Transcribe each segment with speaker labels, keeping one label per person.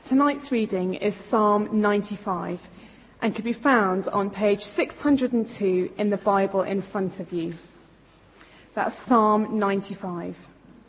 Speaker 1: tonight's reading is Psalm 95 and can be found on page 602 in the Bible in front of you. That's Psalm 95.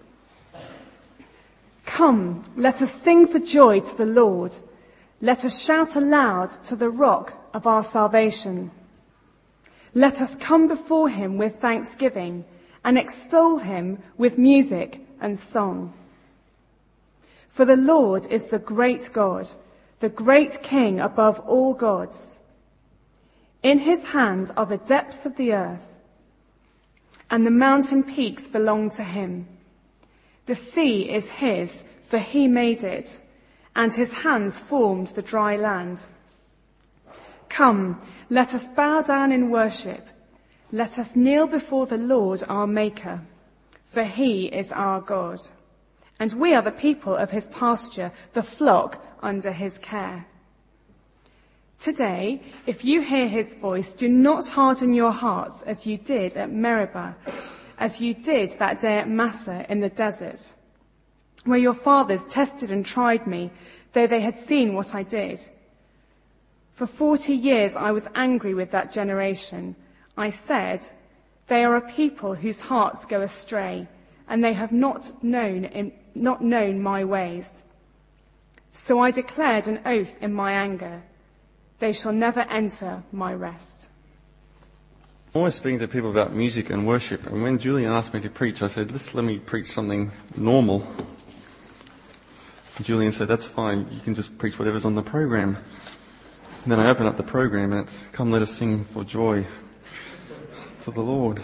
Speaker 1: Come, let us sing for joy to the Lord. Let us shout aloud to the rock of our salvation. Let us come before him with thanksgiving and extol him with music and song. For the Lord is the great God, the great King above all gods. In his hand are the depths of the earth, and the mountain peaks belong to him. The sea is his, for he made it, and his hands formed the dry land. Come, let us bow down in worship. Let us kneel before the Lord our Maker, for he is our God. And we are the people of his pasture, the flock under his care. Today, if you hear his voice, do not harden your hearts as you did at Meribah, as you did that day at Massah in the desert, where your fathers tested and tried me, though they had seen what I did. For 40 years I was angry with that generation. I said, they are a people whose hearts go astray, and they have not known my ways. So I declared an oath in my anger. They shall never enter my rest.
Speaker 2: I'm always speaking to people about music and worship, and when Julian asked me to preach, I said, just let me preach something normal. And Julian said, that's fine, you can just preach whatever's on the program. And then I open up the program and it's, come let us sing for joy to the Lord.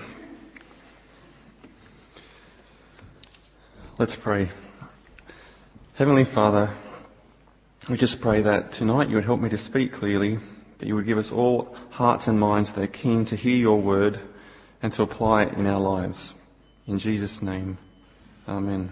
Speaker 2: Let's pray. Heavenly Father, we just pray that tonight you would help me to speak clearly, that you would give us all hearts and minds that are keen to hear your word and to apply it in our lives. In Jesus' name, amen.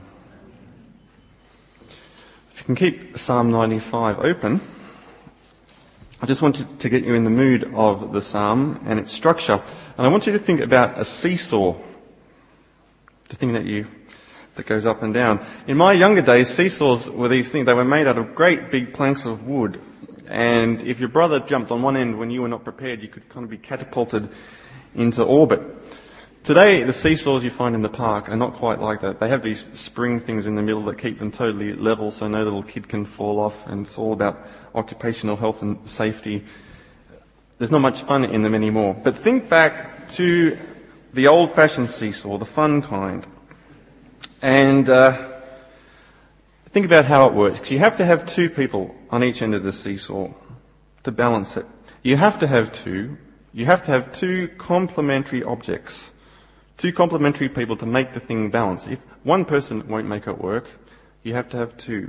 Speaker 2: If you can keep Psalm 95 open, I just wanted to get you in the mood of the psalm and its structure. And I want you to think about a seesaw, the thing that goes up and down. In my younger days, seesaws were these things. They were made out of great big planks of wood. And if your brother jumped on one end when you were not prepared, you could kind of be catapulted into orbit. Today, the seesaws you find in the park are not quite like that. They have these spring things in the middle that keep them totally level so no little kid can fall off, and it's all about occupational health and safety. There's not much fun in them anymore. But think back to the old-fashioned seesaw, the fun kind. And think about how it works. 'Cause you have to have two people on each end of the seesaw to balance it. You have to have two complementary objects. Two complementary people to make the thing balance. If one person won't make it work, you have to have two.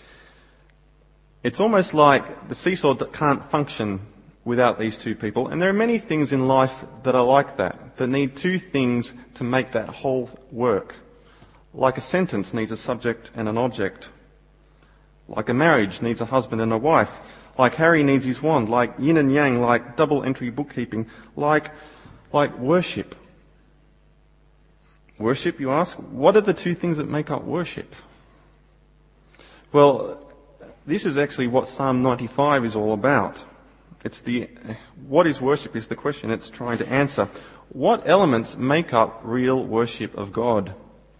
Speaker 2: It's almost like the seesaw can't function without these two people, and there are many things in life that are like that need two things to make that whole work. Like a sentence needs a subject and an object. Like a marriage needs a husband and a wife. Like Harry needs his wand. Like yin and yang. Like double entry bookkeeping. Like worship. Worship, you ask? What are the two things that make up worship? Well, this is actually what Psalm 95 is all about. What is worship is the question it's trying to answer. What elements make up real worship of God?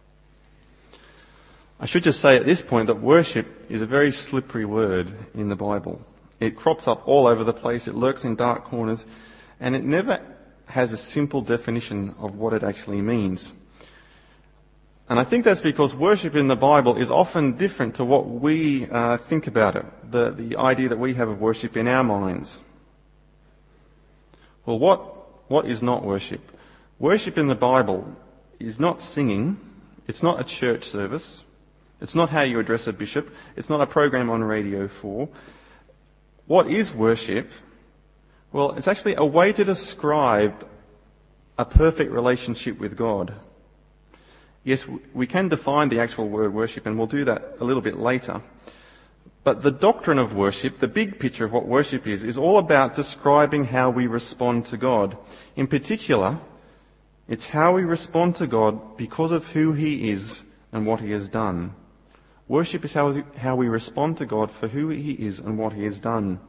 Speaker 2: I should just say at this point that worship is a very slippery word in the Bible. It crops up all over the place, it lurks in dark corners, and it never has a simple definition of what it actually means. And I think that's because worship in the Bible is often different to what we think about it, the idea that we have of worship in our minds. Well, what is not worship? Worship in the Bible is not singing, it's not a church service, it's not how you address a bishop, it's not a program on Radio 4. What is worship? Well, it's actually a way to describe a perfect relationship with God. Yes, we can define the actual word worship, and we'll do that a little bit later. But the doctrine of worship, the big picture of what worship is all about describing how we respond to God. In particular, it's how we respond to God because of who He is and what He has done. Worship is how we respond to God for who he is and what he has done.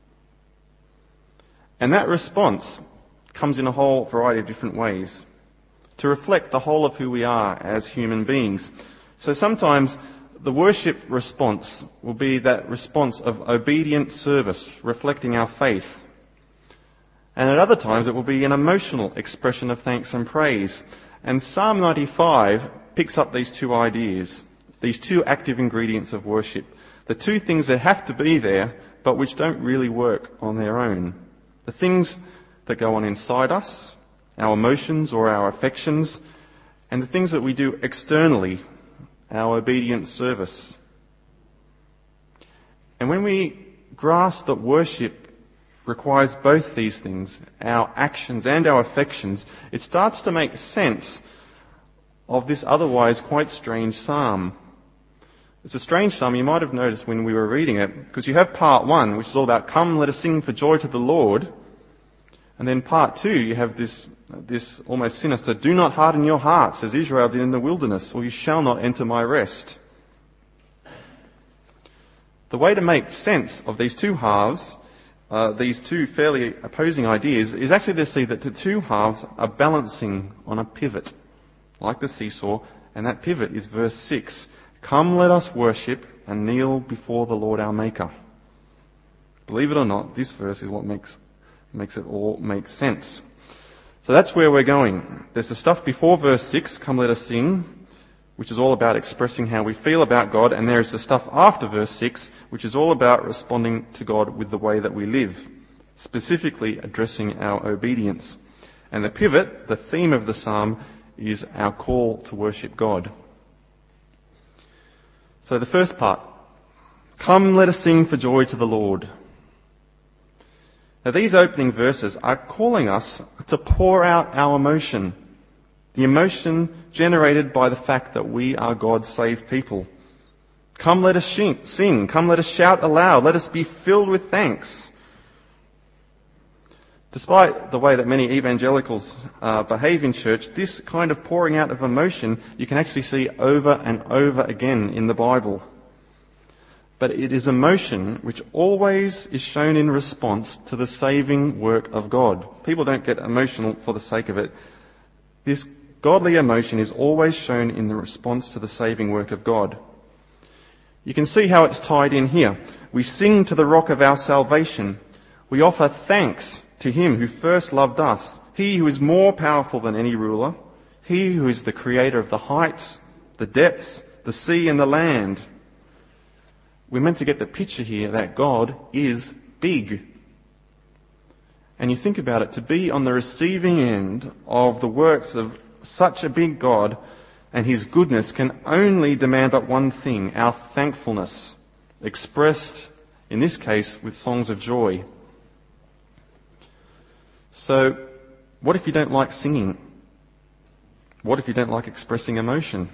Speaker 2: And that response comes in a whole variety of different ways to reflect the whole of who we are as human beings. So sometimes the worship response will be that response of obedient service, reflecting our faith. And at other times it will be an emotional expression of thanks and praise. And Psalm 95 picks up these two ideas, these two active ingredients of worship, the two things that have to be there but which don't really work on their own. The things that go on inside us, our emotions or our affections, and the things that we do externally, our obedient service. And when we grasp that worship requires both these things, our actions and our affections, it starts to make sense of this otherwise quite strange psalm. It's a strange psalm, you might have noticed when we were reading it, because you have part 1, which is all about, come, let us sing for joy to the Lord. And then part 2, you have this almost sinister, do not harden your hearts as Israel did in the wilderness, or you shall not enter my rest. The way to make sense of these two halves, these two fairly opposing ideas, is actually to see that the two halves are balancing on a pivot, like the seesaw, and that pivot is verse 6. Come, let us worship and kneel before the Lord our Maker. Believe it or not, this verse is what makes it all make sense. So that's where we're going. There's the stuff before verse 6, come let us sing, which is all about expressing how we feel about God, and there's the stuff after verse 6, which is all about responding to God with the way that we live, specifically addressing our obedience. And the pivot, the theme of the psalm, is our call to worship God. So the first part, come let us sing for joy to the Lord. Now these opening verses are calling us to pour out our emotion, the emotion generated by the fact that we are God's saved people. Come let us sing, come let us shout aloud, let us be filled with thanks. Despite the way that many evangelicals behave in church, this kind of pouring out of emotion you can actually see over and over again in the Bible. But it is emotion which always is shown in response to the saving work of God. People don't get emotional for the sake of it. This godly emotion is always shown in the response to the saving work of God. You can see how it's tied in here. We sing to the rock of our salvation. We offer thanks to him who first loved us, he who is more powerful than any ruler, he who is the creator of the heights, the depths, the sea and the land. We're meant to get the picture here that God is big. And you think about it, to be on the receiving end of the works of such a big God and his goodness can only demand but one thing, our thankfulness, expressed, in this case, with songs of joy. So, what if you don't like singing? What if you don't like expressing emotion?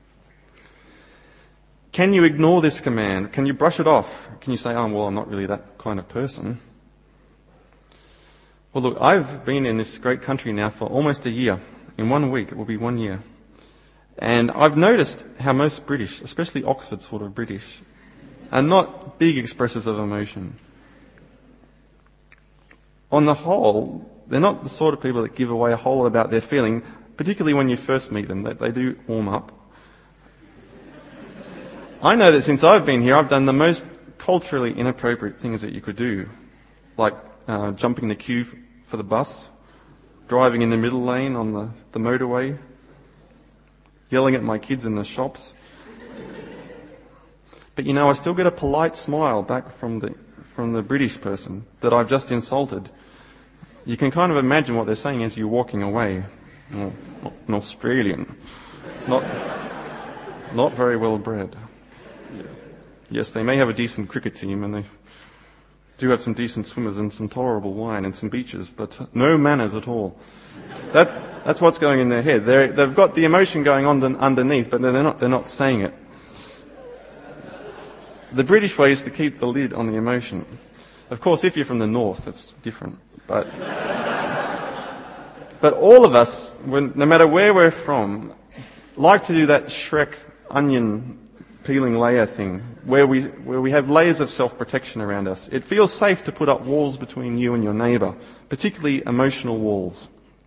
Speaker 2: Can you ignore this command? Can you brush it off? Can you say, oh, well, I'm not really that kind of person? Well, look, I've been in this great country now for almost a year. In 1 week, it will be 1 year. And I've noticed how most British, especially Oxford sort of British, are not big expressors of emotion. On the whole, they're not the sort of people that give away a whole lot about their feeling, particularly when you first meet them. They do warm up. I know that since I've been here, I've done the most culturally inappropriate things that you could do, like jumping the queue for the bus, driving in the middle lane on the motorway, yelling at my kids in the shops. But you know, I still get a polite smile back from the British person that I've just insulted. You can kind of imagine what they're saying as you're walking away. Oh, an Australian, not very well bred. Yes, they may have a decent cricket team and they do have some decent swimmers and some tolerable wine and some beaches, but no manners at all. That's what's going in their head. They've got the emotion going on underneath, but they're not saying it. The British way is to keep the lid on the emotion. Of course, if you're from the north, it's different. But all of us, no matter where we're from, like to do that Shrek onion peeling layer thing, where we have layers of self-protection around us. It feels safe to put up walls between you and your neighbour, particularly emotional walls.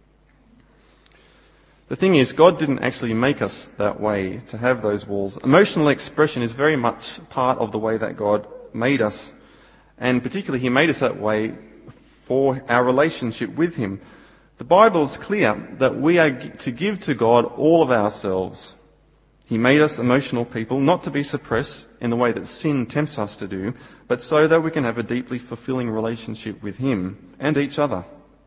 Speaker 2: The thing is, God didn't actually make us that way to have those walls. Emotional expression is very much part of the way that God made us, and particularly He made us that way for our relationship with Him. The Bible is clear that we are to give to God all of ourselves. He made us emotional people, not to be suppressed in the way that sin tempts us to do, but so that we can have a deeply fulfilling relationship with Him and each other.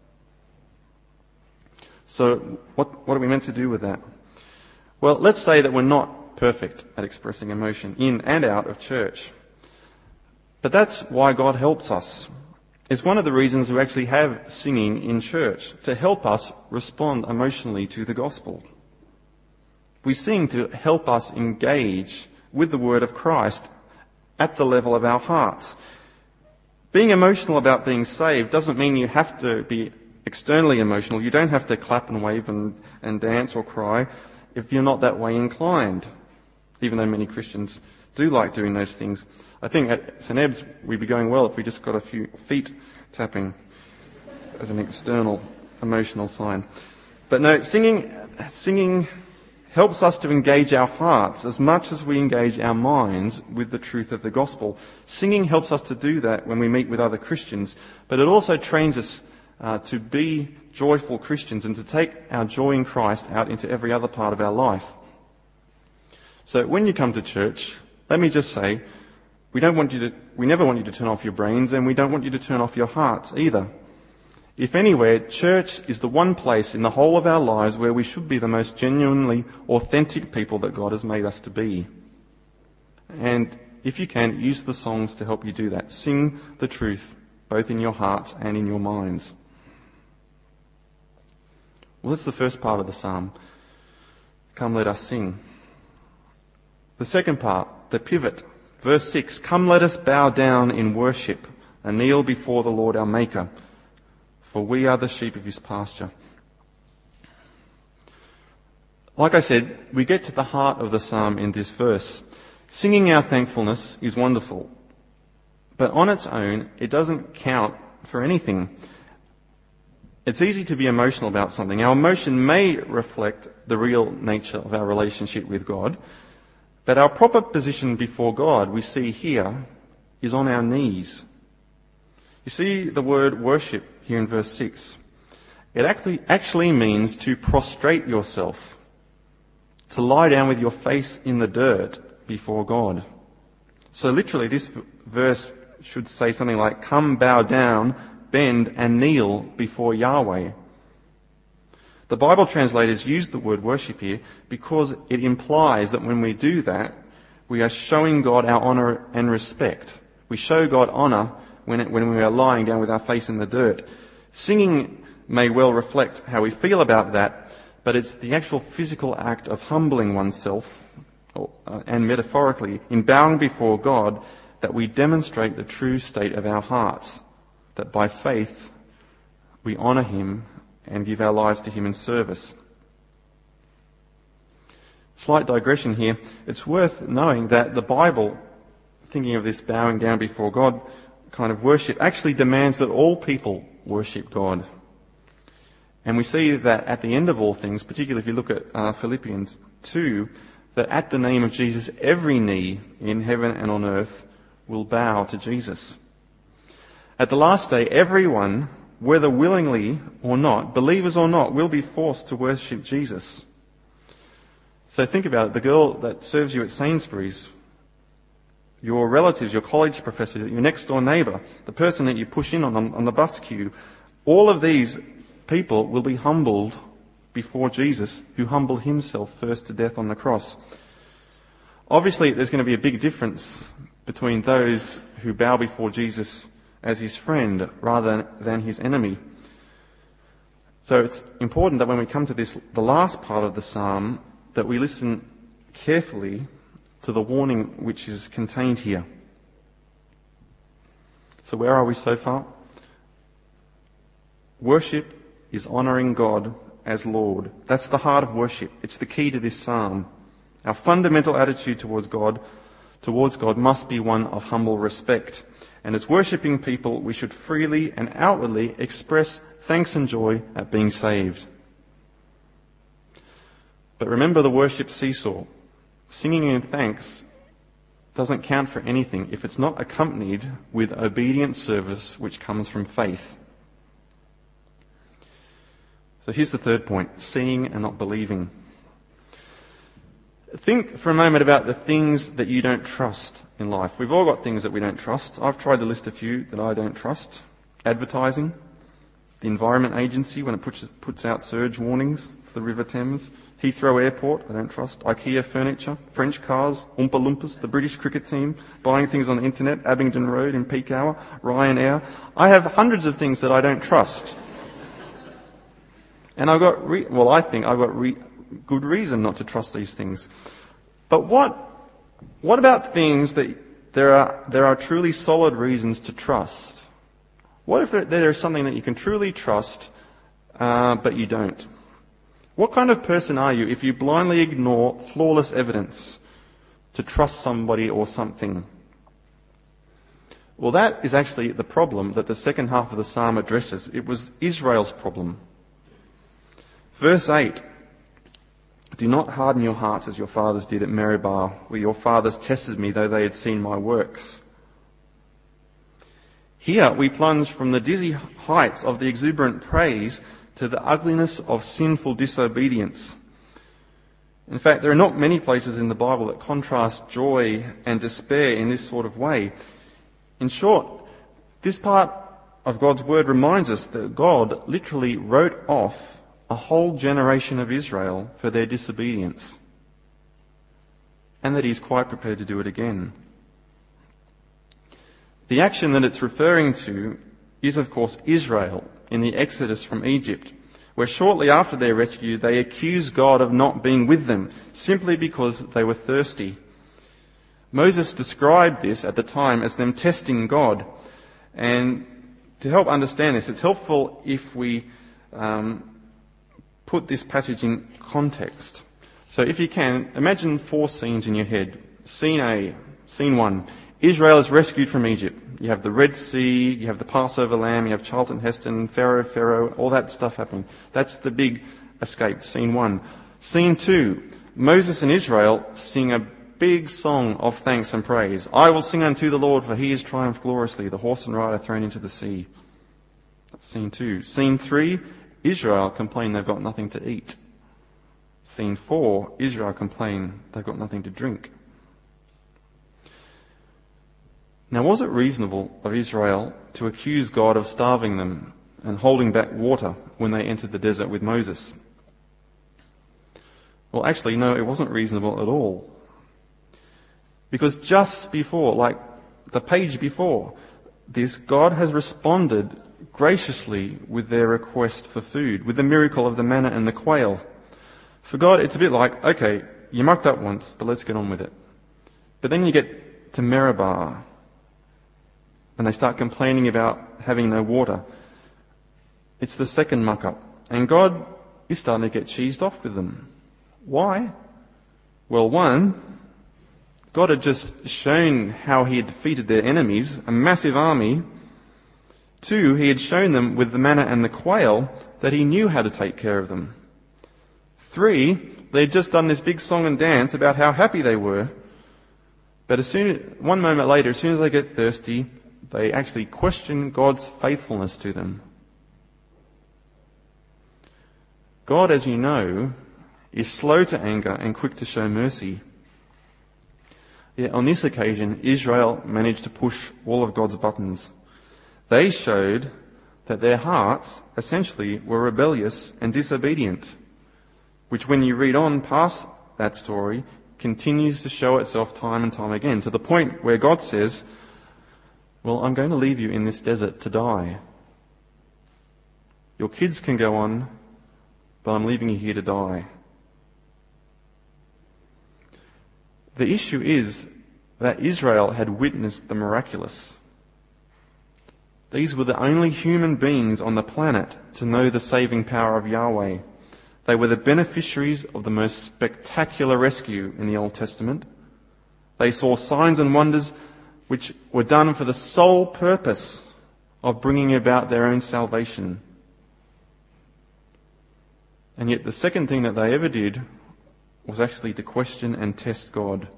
Speaker 2: So what are we meant to do with that? Well, let's say that we're not perfect at expressing emotion in and out of church. But that's why God helps us. It's one of the reasons we actually have singing in church, to help us respond emotionally to the gospel. We sing to help us engage with the word of Christ at the level of our hearts. Being emotional about being saved doesn't mean you have to be externally emotional. You don't have to clap and wave and dance or cry if you're not that way inclined, even though many Christians do like doing those things. I think at St. Eb's we'd be going well if we just got a few feet tapping as an external emotional sign. But no, singing helps us to engage our hearts as much as we engage our minds with the truth of the gospel. Singing helps us to do that when we meet with other Christians, but it also trains us to be joyful Christians and to take our joy in Christ out into every other part of our life. So when you come to church, let me just say, we never want you to turn off your brains, and we don't want you to turn off your hearts either. If anywhere, church is the one place in the whole of our lives where we should be the most genuinely authentic people that God has made us to be. And if you can, use the songs to help you do that. Sing the truth, both in your hearts and in your minds. Well, that's the first part of the psalm. Come, let us sing. The second part, the pivot, verse 6. Come, let us bow down in worship and kneel before the Lord our Maker, for we are the sheep of His pasture. Like I said, we get to the heart of the psalm in this verse. Singing our thankfulness is wonderful, but on its own, it doesn't count for anything. It's easy to be emotional about something. Our emotion may reflect the real nature of our relationship with God, but our proper position before God, we see here, is on our knees. You see the word worship here in verse 6. It actually means to prostrate yourself, to lie down with your face in the dirt before God. So literally this verse should say something like, come bow down, bend and kneel before Yahweh. The Bible translators use the word worship here because it implies that when we do that, we are showing God our honour and respect. We show God honour when we are lying down with our face in the dirt. Singing may well reflect how we feel about that, but it's the actual physical act of humbling oneself, and metaphorically, in bowing before God, that we demonstrate the true state of our hearts, that by faith we honour Him and give our lives to Him in service. Slight digression here. It's worth knowing that the Bible, thinking of this bowing down before God kind of worship, actually demands that all people worship God. And we see that at the end of all things, particularly if you look at Philippians 2, that at the name of Jesus, every knee in heaven and on earth will bow to Jesus. At the last day, everyone, whether willingly or not, believers or not, will be forced to worship Jesus. So think about it. The girl that serves you at Sainsbury's, your relatives, your college professor, your next door neighbour, the person that you push in on the bus queue, all of these people will be humbled before Jesus, who humbled Himself first to death on the cross. Obviously, there's going to be a big difference between those who bow before Jesus as His friend rather than His enemy. So it's important that when we come to the last part of the psalm, that we listen carefully to the warning which is contained here. So where are we so far? Worship is honouring God as Lord. That's the heart of worship. It's the key to this psalm. Our fundamental attitude towards God must be one of humble respect. And as worshipping people, we should freely and outwardly express thanks and joy at being saved. But remember the worship seesaw. Singing in thanks doesn't count for anything if it's not accompanied with obedient service which comes from faith. So here's the third point, seeing and not believing. Think for a moment about the things that you don't trust in life. We've all got things that we don't trust. I've tried to list a few that I don't trust. Advertising, the Environment Agency when it puts out surge warnings for the River Thames, Heathrow Airport, I don't trust, IKEA furniture, French cars, Oompa Loompas, the British cricket team, buying things on the internet, Abingdon Road in peak hour, Ryanair. I have hundreds of things that I don't trust. And I think I've got good reason not to trust these things. But what about things that there are truly solid reasons to trust? What if there is something that you can truly trust, but you don't? What kind of person are you if you blindly ignore flawless evidence to trust somebody or something? Well, that is actually the problem that the second half of the psalm addresses. It was Israel's problem. Verse 8, do not harden your hearts as your fathers did at Meribah, where your fathers tested me, though they had seen my works. Here we plunge from the dizzy heights of the exuberant praise to the ugliness of sinful disobedience. In fact, there are not many places in the Bible that contrast joy and despair in this sort of way. In short, this part of God's word reminds us that God literally wrote off a whole generation of Israel for their disobedience, and that he's quite prepared to do it again. The action that it's referring to is, of course, Israel in the Exodus from Egypt, where shortly after their rescue they accused God of not being with them simply because they were thirsty. Moses described this at the time as them testing God, and to help understand this, it's helpful if we put this passage in context. So if you can, imagine 4 scenes in your head. Scene A, scene 1. Israel is rescued from Egypt. You have the Red Sea, you have the Passover lamb, you have Charlton Heston, Pharaoh, all that stuff happening. That's the big escape, scene 1. Scene 2, Moses and Israel sing a big song of thanks and praise. I will sing unto the Lord, for he has triumphed gloriously, the horse and rider thrown into the sea. That's scene 2. Scene 3, Israel complain they've got nothing to eat. Scene 4, Israel complain they've got nothing to drink. Now, was it reasonable of Israel to accuse God of starving them and holding back water when they entered the desert with Moses? Well, actually, no, it wasn't reasonable at all. Because just before, like the page before this, God has responded graciously with their request for food, with the miracle of the manna and the quail. For God, it's a bit like, okay, you mucked up once, but let's get on with it. But then you get to Meribah, and they start complaining about having no water. It's the second muck-up. And God is starting to get cheesed off with them. Why? Well, one, God had just shown how he had defeated their enemies, a massive army. 2, he had shown them with the manna and the quail that he knew how to take care of them. 3, they had just done this big song and dance about how happy they were. But one moment later, as soon as they get thirsty, they actually question God's faithfulness to them. God, as you know, is slow to anger and quick to show mercy. Yet on this occasion, Israel managed to push all of God's buttons. They showed that their hearts essentially were rebellious and disobedient, which when you read on past that story, continues to show itself time and time again, to the point where God says, well, I'm going to leave you in this desert to die. Your kids can go on, but I'm leaving you here to die. The issue is that Israel had witnessed the miraculous. These were the only human beings on the planet to know the saving power of Yahweh. They were the beneficiaries of the most spectacular rescue in the Old Testament. They saw signs and wonders which were done for the sole purpose of bringing about their own salvation. And yet the second thing that they ever did was actually to question and test God.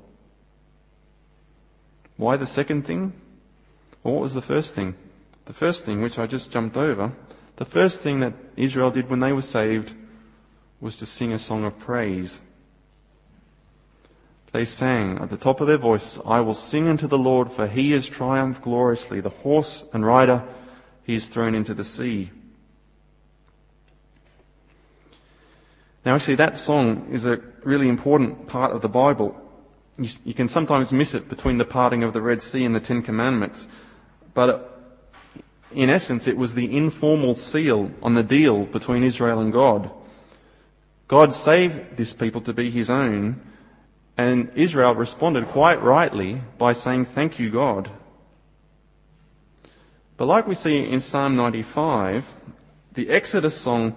Speaker 2: Why the second thing? Well, what was the first thing? The first thing, which I just jumped over, the first thing that Israel did when they were saved was to sing a song of praise. They sang at the top of their voice, "I will sing unto the Lord, for he has triumphed gloriously. The horse and rider he is thrown into the sea." Now actually that song is a really important part of the Bible. You can sometimes miss it between the parting of the Red Sea and the Ten Commandments. But in essence, it was the informal seal on the deal between Israel and God. God saved this people to be his own, and Israel responded quite rightly by saying, "Thank you, God." But like we see in Psalm 95, the Exodus song,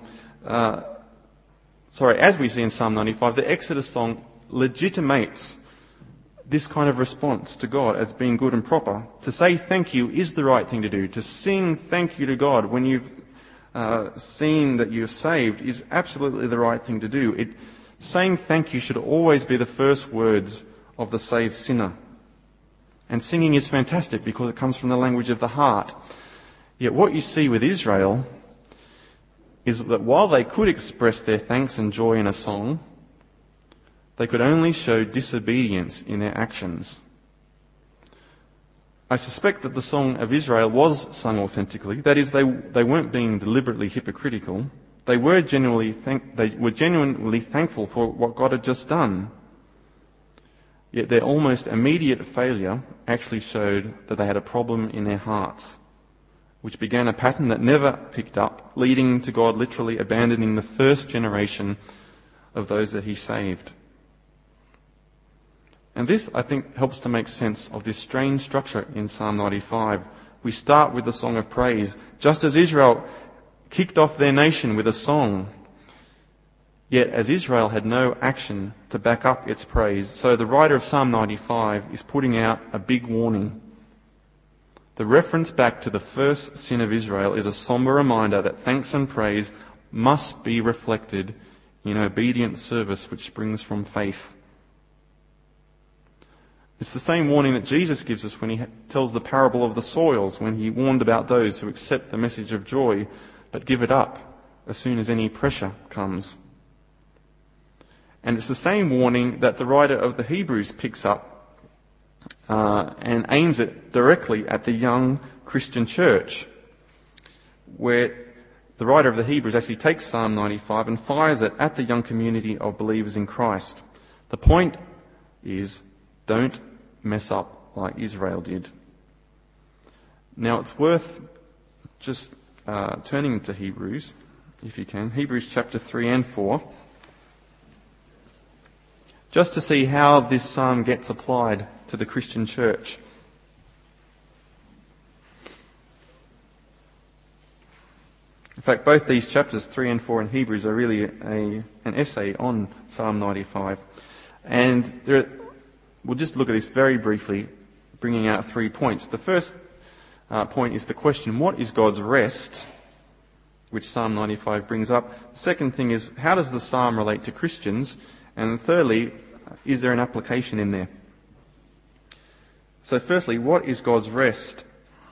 Speaker 2: as we see in Psalm 95, the Exodus song legitimates this kind of response to God as being good and proper. To say thank you is the right thing to do. To sing thank you to God when you've seen that you're saved is absolutely the right thing to do. Saying thank you should always be the first words of the saved sinner. And singing is fantastic because it comes from the language of the heart. Yet what you see with Israel is that while they could express their thanks and joy in a song, they could only show disobedience in their actions. I suspect that the song of Israel was sung authentically. That is, they weren't being deliberately hypocritical. They were genuinely thankful for what God had just done. Yet their almost immediate failure actually showed that they had a problem in their hearts, which began a pattern that never picked up, leading to God literally abandoning the first generation of those that he saved. And this, I think, helps to make sense of this strange structure in Psalm 95. We start with the song of praise, just as Israel kicked off their nation with a song. Yet, as Israel had no action to back up its praise, so the writer of Psalm 95 is putting out a big warning. The reference back to the first sin of Israel is a somber reminder that thanks and praise must be reflected in obedient service which springs from faith. It's the same warning that Jesus gives us when he tells the parable of the soils, when he warned about those who accept the message of joy but give it up as soon as any pressure comes. And it's the same warning that the writer of the Hebrews picks up and aims it directly at the young Christian church, where the writer of the Hebrews actually takes Psalm 95 and fires it at the young community of believers in Christ. The point is, don't mess up like Israel did. Now it's worth just turning to Hebrews, if you can, Hebrews chapter 3 and 4, just to see how this psalm gets applied to the Christian church. In fact, both these chapters, 3 and 4 in Hebrews, are really an essay on Psalm 95. And we'll just look at this very briefly, bringing out 3 points. The first point is the question, what is God's rest, which Psalm 95 brings up? The second thing is, how does the psalm relate to Christians? And thirdly, is there an application in there? So firstly, what is God's rest?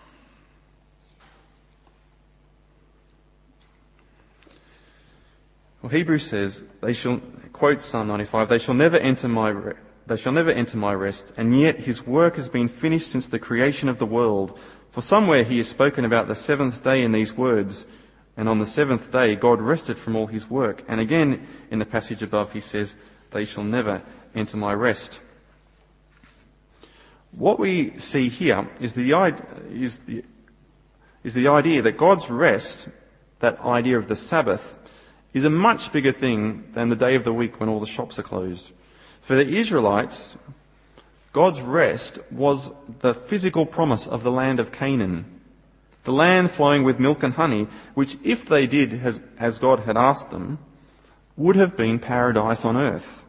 Speaker 2: Well, Hebrews says, quote Psalm 95, they shall never enter my rest, and yet his work has been finished since the creation of the world. For somewhere he has spoken about the seventh day in these words, and on the seventh day God rested from all his work. And again in the passage above he says, they shall never enter my rest. What we see here is the idea that God's rest, that idea of the Sabbath, is a much bigger thing than the day of the week when all the shops are closed. For the Israelites, God's rest was the physical promise of the land of Canaan, the land flowing with milk and honey, which if they did as God had asked them, would have been paradise on earth.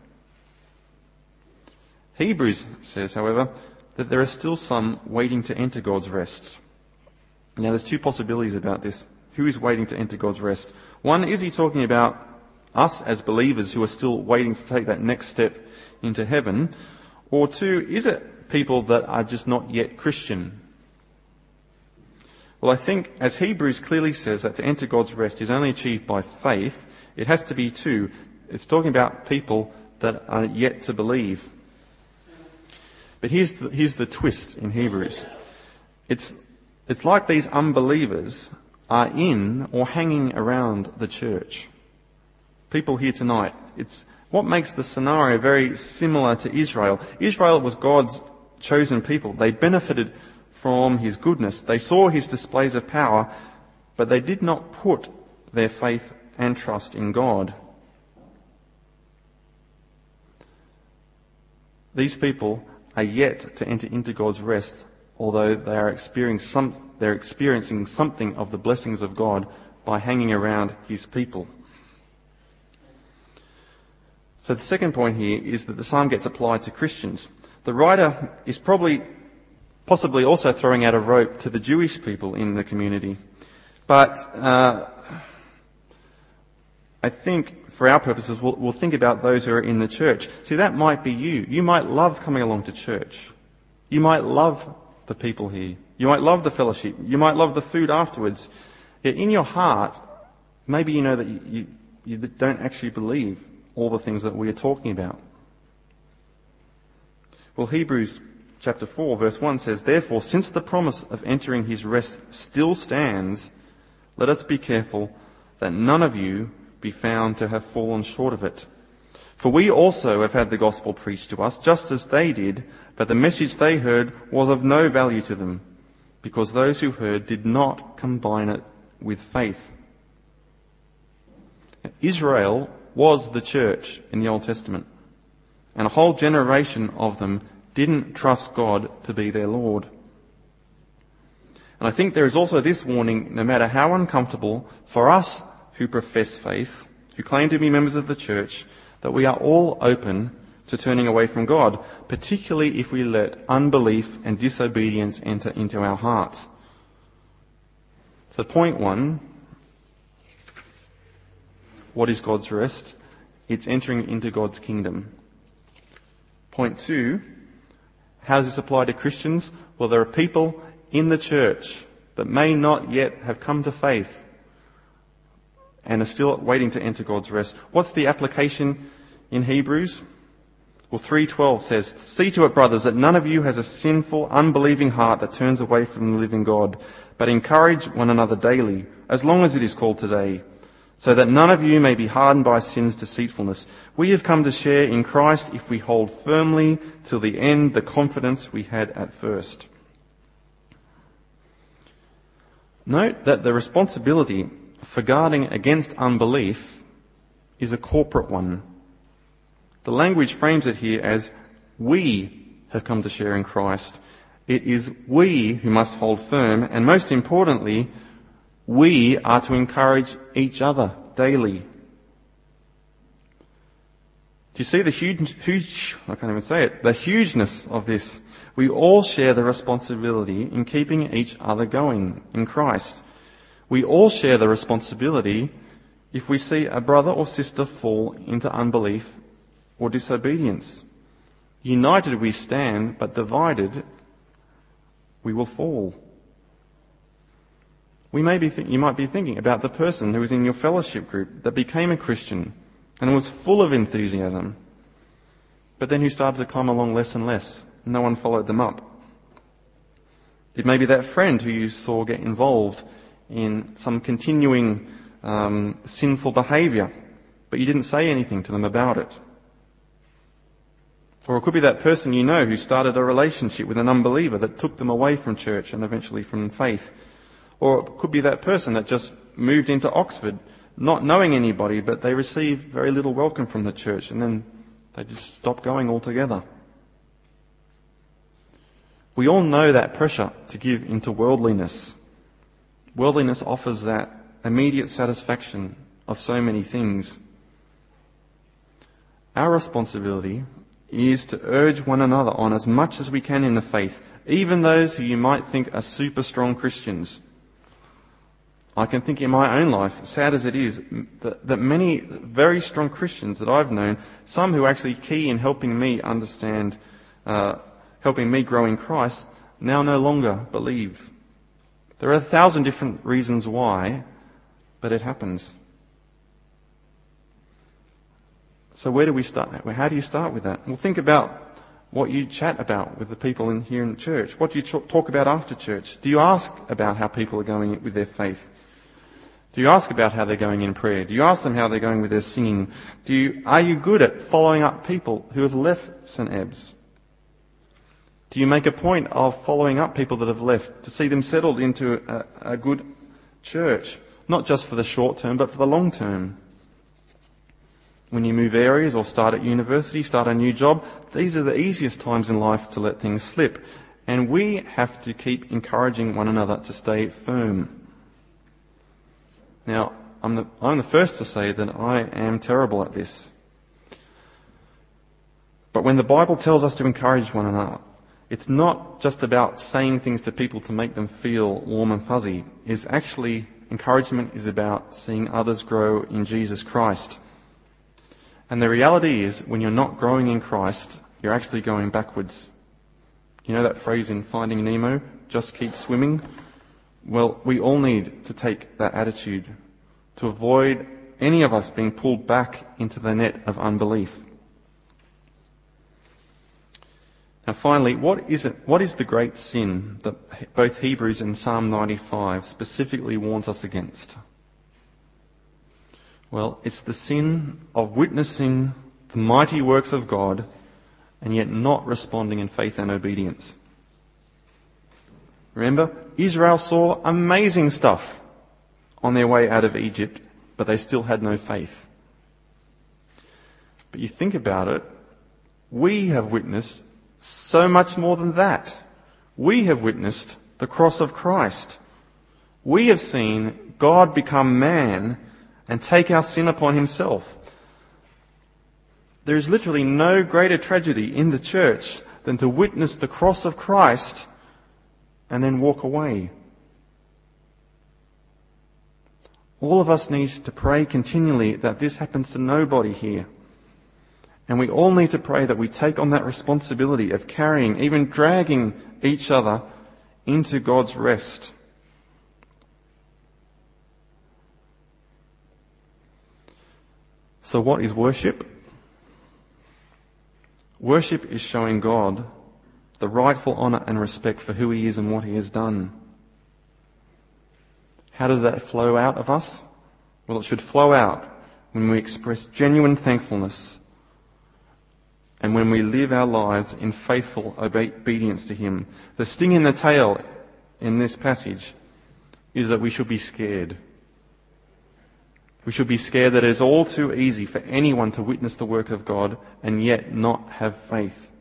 Speaker 2: Hebrews says, however, that there are still some waiting to enter God's rest. Now, there's two possibilities about this. Who is waiting to enter God's rest? One, is he talking about us as believers who are still waiting to take that next step into heaven? Or two, is it people that are just not yet Christian? Well, I think, as Hebrews clearly says, that to enter God's rest is only achieved by faith, it has to be two. It's talking about people that are yet to believe. But here's the twist in Hebrews. It's like these unbelievers are in or hanging around the church. People here tonight, it's what makes the scenario very similar to Israel. Israel was God's chosen people. They benefited from his goodness. They saw his displays of power, but they did not put their faith and trust in God. These people are yet to enter into God's rest, although they are experiencing something of the blessings of God by hanging around his people. So the second point here is that the psalm gets applied to Christians. The writer is possibly also throwing out a rope to the Jewish people in the community. But I think for our purposes we'll think about those who are in the church. See, that might be you. You might love coming along to church. You might love the people here. You might love the fellowship. You might love the food afterwards. Yet in your heart, maybe you know that you don't actually believe all the things that we are talking about. Well, Hebrews chapter 4 verse 1 says, "Therefore, since the promise of entering his rest still stands, let us be careful that none of you be found to have fallen short of it. For we also have had the gospel preached to us, just as they did, but the message they heard was of no value to them, because those who heard did not combine it with faith." Israel was the church in the Old Testament, and a whole generation of them didn't trust God to be their Lord. And I think there is also this warning, no matter how uncomfortable for us who profess faith, who claim to be members of the church, that we are all open to turning away from God, particularly if we let unbelief and disobedience enter into our hearts. So point one, what is God's rest? It's entering into God's kingdom. Point two, how does this apply to Christians? Well, there are people in the church that may not yet have come to faith and are still waiting to enter God's rest. What's the application in Hebrews? Well, 3:12 says, "See to it, brothers, that none of you has a sinful, unbelieving heart that turns away from the living God, but encourage one another daily, as long as it is called today, so that none of you may be hardened by sin's deceitfulness. We have come to share in Christ if we hold firmly till the end the confidence we had at first." Note that the responsibility for guarding against unbelief is a corporate one. The language frames it here as, we have come to share in Christ. It is we who must hold firm, and most importantly, we are to encourage each other daily. Do you see the hugeness of this? We all share the responsibility in keeping each other going in Christ. We all share the responsibility if we see a brother or sister fall into unbelief or disobedience. United we stand, but divided we will fall. You might be thinking about the person who was in your fellowship group that became a Christian and was full of enthusiasm, but then who started to come along less and less. No one followed them up. It may be that friend who you saw get involved in some continuing sinful behaviour, but you didn't say anything to them about it. Or it could be that person you know who started a relationship with an unbeliever that took them away from church and eventually from faith. Or it could be that person that just moved into Oxford, not knowing anybody, but they received very little welcome from the church, and then they just stopped going altogether. We all know that pressure to give into worldliness. Worldliness offers that immediate satisfaction of so many things. Our responsibility is to urge one another on as much as we can in the faith, even those who you might think are super strong Christians. I can think in my own life, sad as it is, that many very strong Christians that I've known, some who are actually key in helping me understand, helping me grow in Christ, now no longer believe. There are 1,000 different reasons why, but it happens. So where do we start? How do you start with that? Well, think about what you chat about with the people here in church. What do you talk about after church? Do you ask about how people are going with their faith? Do you ask about how they're going in prayer? Do you ask them how they're going with their singing? Are you good at following up people who have left St. Ebbe's? Do you make a point of following up people that have left to see them settled into a good church? Not just for the short term, but for the long term. When you move areas or start at university, start a new job, these are the easiest times in life to let things slip. And we have to keep encouraging one another to stay firm. Now, I'm the first to say that I am terrible at this. But when the Bible tells us to encourage one another, it's not just about saying things to people to make them feel warm and fuzzy. Encouragement is about seeing others grow in Jesus Christ. And the reality is, when you're not growing in Christ, you're actually going backwards. You know that phrase in Finding Nemo, just keep swimming? Well, we all need to take that attitude to avoid any of us being pulled back into the net of unbelief. Now finally, what is the great sin that both Hebrews and Psalm 95 specifically warns us against? Well, it's the sin of witnessing the mighty works of God and yet not responding in faith and obedience. Remember, Israel saw amazing stuff on their way out of Egypt, but they still had no faith. But you think about it, we have witnessed so much more than that. We have witnessed the cross of Christ. We have seen God become man and take our sin upon himself. There is literally no greater tragedy in the church than to witness the cross of Christ and then walk away. All of us need to pray continually that this happens to nobody here. And we all need to pray that we take on that responsibility of carrying, even dragging each other into God's rest. So what is worship? Worship is showing God the rightful honour and respect for who he is and what he has done. How does that flow out of us? Well, it should flow out when we express genuine thankfulness and when we live our lives in faithful obedience to him. The sting in the tail in this passage is that we should be scared. We should be scared that it is all too easy for anyone to witness the work of God and yet not have faith.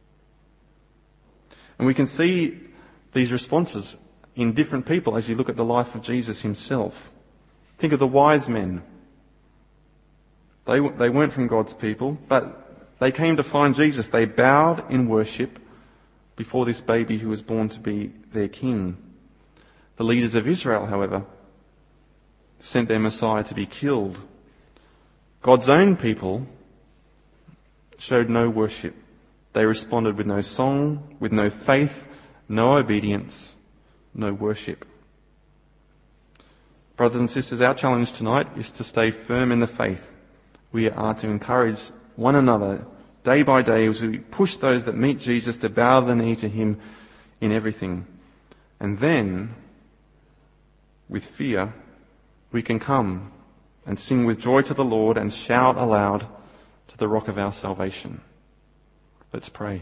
Speaker 2: And we can see these responses in different people as you look at the life of Jesus himself. Think of the wise men. They weren't from God's people, but they came to find Jesus. They bowed in worship before this baby who was born to be their king. The leaders of Israel, however, sent their Messiah to be killed. God's own people showed no worship. They responded with no song, with no faith, no obedience, no worship. Brothers and sisters, our challenge tonight is to stay firm in the faith. We are to encourage one another day by day as we push those that meet Jesus to bow the knee to him in everything. And then, with fear, we can come and sing with joy to the Lord and shout aloud to the rock of our salvation. Let's pray.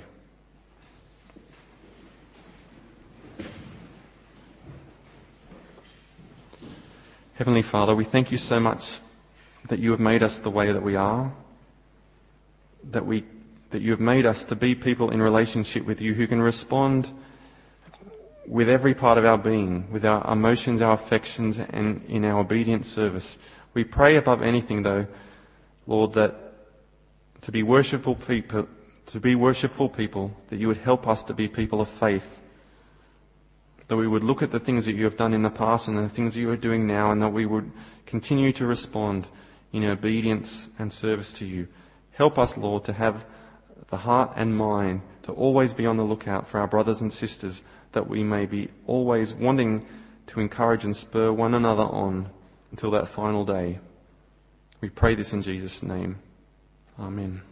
Speaker 2: Heavenly Father, we thank you so much that you have made us the way that we are, that you have made us to be people in relationship with you who can respond with every part of our being, with our emotions, our affections, and in our obedient service. We pray above anything, though, Lord, that to be worshipful people, that you would help us to be people of faith, that we would look at the things that you have done in the past and the things that you are doing now, and that we would continue to respond in obedience and service to you. Help us, Lord, to have the heart and mind to always be on the lookout for our brothers and sisters, that we may be always wanting to encourage and spur one another on until that final day. We pray this in Jesus' name. Amen.